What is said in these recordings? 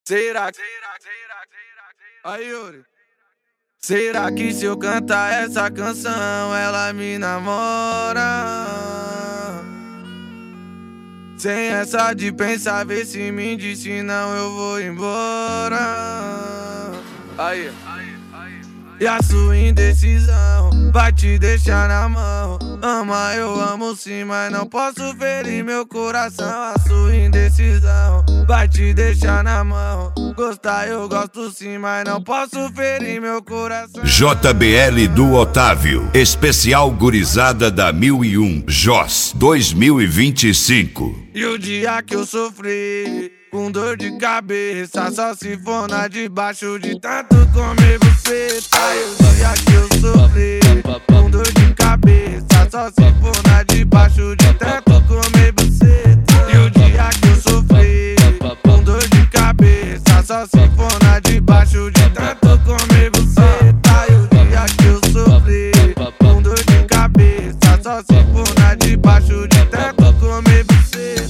Será? Aí, Yuri. Será que se eu cantar essa canção ela me namora? Sem essa de pensar, vê se me diz, senão eu vou embora. Aí. E a sua indecisão vai te deixar na mão. Ama, eu amo sim, mas não posso ferir meu coração. A sua indecisão vai te deixar na mão. Gostar eu gosto sim, mas não posso ferir meu coração. JBL do Otávio, especial gurizada da 1001, Jos 2025. E o dia que eu sofri com dor de cabeça, só se for na debaixo de tanto comer você. Tá, e o dia que eu sofri com dor de cabeça, só se for na debaixo de tanto comer você. E o dia que eu sofri com dor de cabeça, só se for na debaixo de tanto comer você. Tá, e o dia que eu sofri com dor de cabeça, só se for na debaixo de tanto comer você.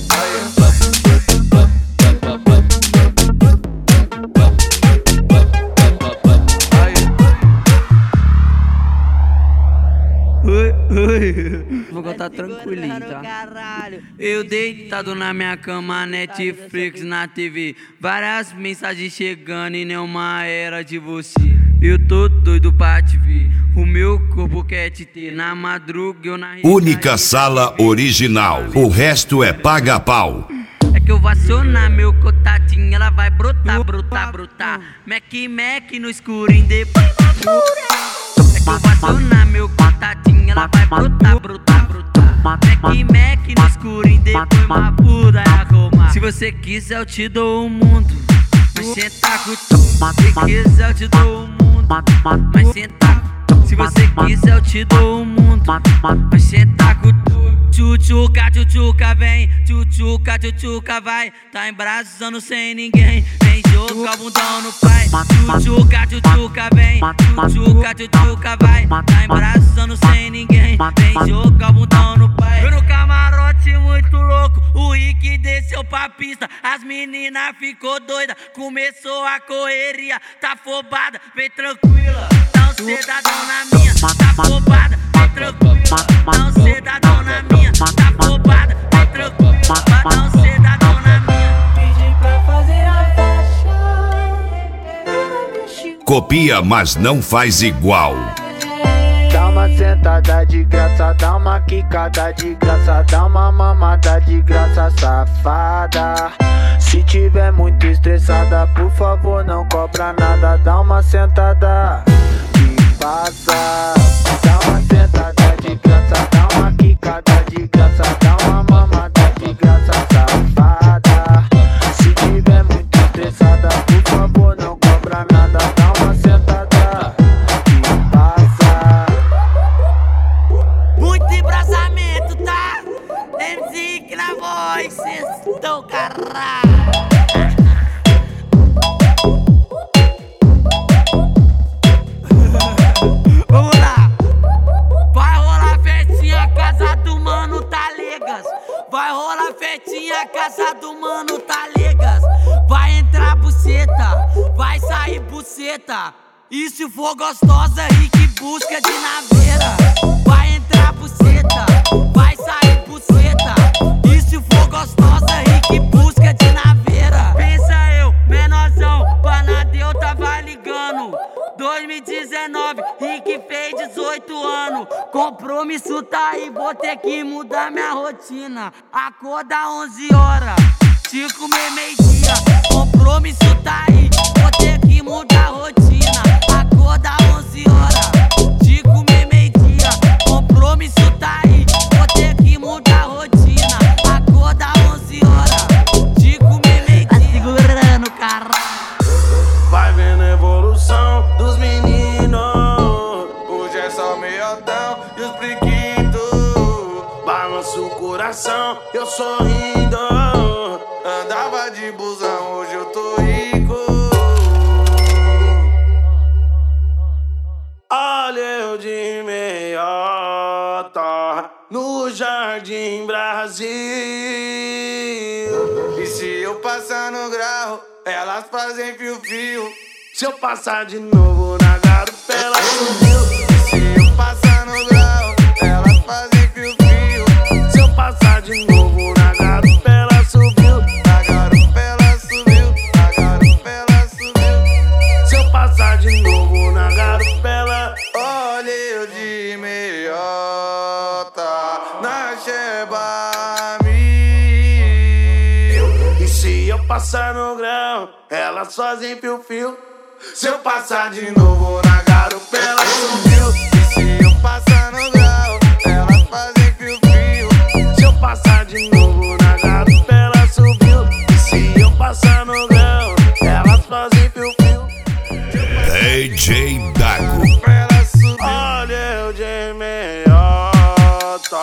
Vou contar tranquilinho, tá? Eu deitado na minha cama, Netflix na TV, várias mensagens chegando e nenhuma era de você. Eu tô doido pra te ver, o meu corpo quer te ter. Na madruga eu na Única sala original, o resto é paga-pau. É que eu vou acionar meu contatinho, ela vai brotar, brotar, brotar. Mac no escurinho, depois uma pura. É que eu vou acionar meu contatinho, ela vai brotar, brotar, brotar. Mac no escurinho, depois uma pura é arrumar. Se você quiser eu te dou o mundo, mas senta com tu. Se quiser eu te dou o mundo, mas senta. Se você quiser eu te dou o mundo, mas senta com tu. Tchutchuca, tchutchuca, vem, tchutchuca, tchutchuca, vai. Tá embraçando sem ninguém, vem jogar o bundão no pai. Tchutchuca, tchutchuca, vem, tchutchuca, tchutchuca, vai. Tá embraçando sem ninguém, vem jogar o bundão no pai. Eu no camarote muito louco, o Rick desceu pra pista. As meninas ficou doida, começou a correria. Tá afobada, vem tranquila, não cedadão na minha. Tá afobada, vem tranquila, não cedadão na minha. Tá afobada, vem tranquila, não cedadão na minha. Pedi pra fazer a festa. Copia, mas não faz igual. Dá uma sentada de graça, dá uma quicada de graça, dá uma mamada de graça, safada. Se tiver muito estressada, por favor não cobra nada. Dá uma sentada que passa. Dá uma sentada de graça, dá uma quicada de graça, dá uma mamada de graça, safada. Se tiver muito estressada, por favor não cobra nada. Dá uma sentada que passa. Muito embrasamento, tá? MC que na voz, cês tão caralho. Vamos lá. Vai rolar festinha, casa do mano Talegas. Vai rolar festinha, casa do mano Talegas. Vai entrar buceta, vai sair buceta. E se for gostosa, Rick busca de naveira. Vai entrar buceta, vai sair buceta. E se for gostosa, Rick busca de naveira. Pensa eu, menorzão, Panadeu tava ligando. 2019, Rick fez 18 anos. Compromisso tá aí, vou ter que mudar minha rotina. Acorda 11 horas, 5 meio-dia. Compromisso tá aí, vou ter que mudar a rotina. Acorda 11 horas, 5 meio-dia. Compromisso tá aí, vou ter que mudar a rotina. Acorda 11 horas, 5 meio-dia. Tá segurando, caralho. Vai vendo a evolução dos meninos. Hoje é só meiotão e os priquitos. Balança o coração, eu sorrindo. Andava de busão, hoje eu tô rico. Olha eu de meiota no Jardim Brasil. E se eu passar no grau, elas fazem fio-fio. Se eu passar de novo na garupa, ela subiu. Se eu passar no grau, elas fazem fio-fio. Se eu passar de novo na garupa, ela subiu. Na garupa ela subiu, na garupa ela subiu. Se eu passar de novo na garupa, ela... Olha eu de meiota na Sheba mil. E se eu passar no grão, elas fazem fio-fio. Se eu passar de novo na garupa ela subiu. E se eu passar no grau, elas fazem fio-fio. Se eu passar de novo na garupa, ela subiu. E se eu passar no grão, elas fazem fio-fio. DJ Dago. Ela subiu. Olha eu de meiota.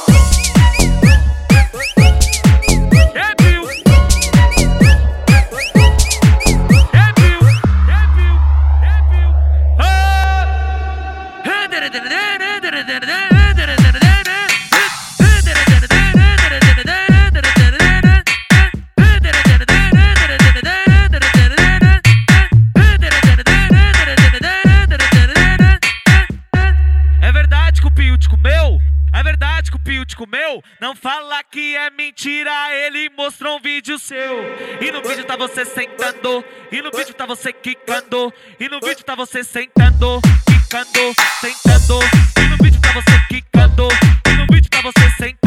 É verdade que o Pio te comeu? Não fala que é mentira, ele mostrou um vídeo seu. E no vídeo tá você sentando, e no vídeo tá você quicando, e no vídeo tá você sentando, quicando, sentando, e no vídeo tá você quicando, e no vídeo tá você sentando.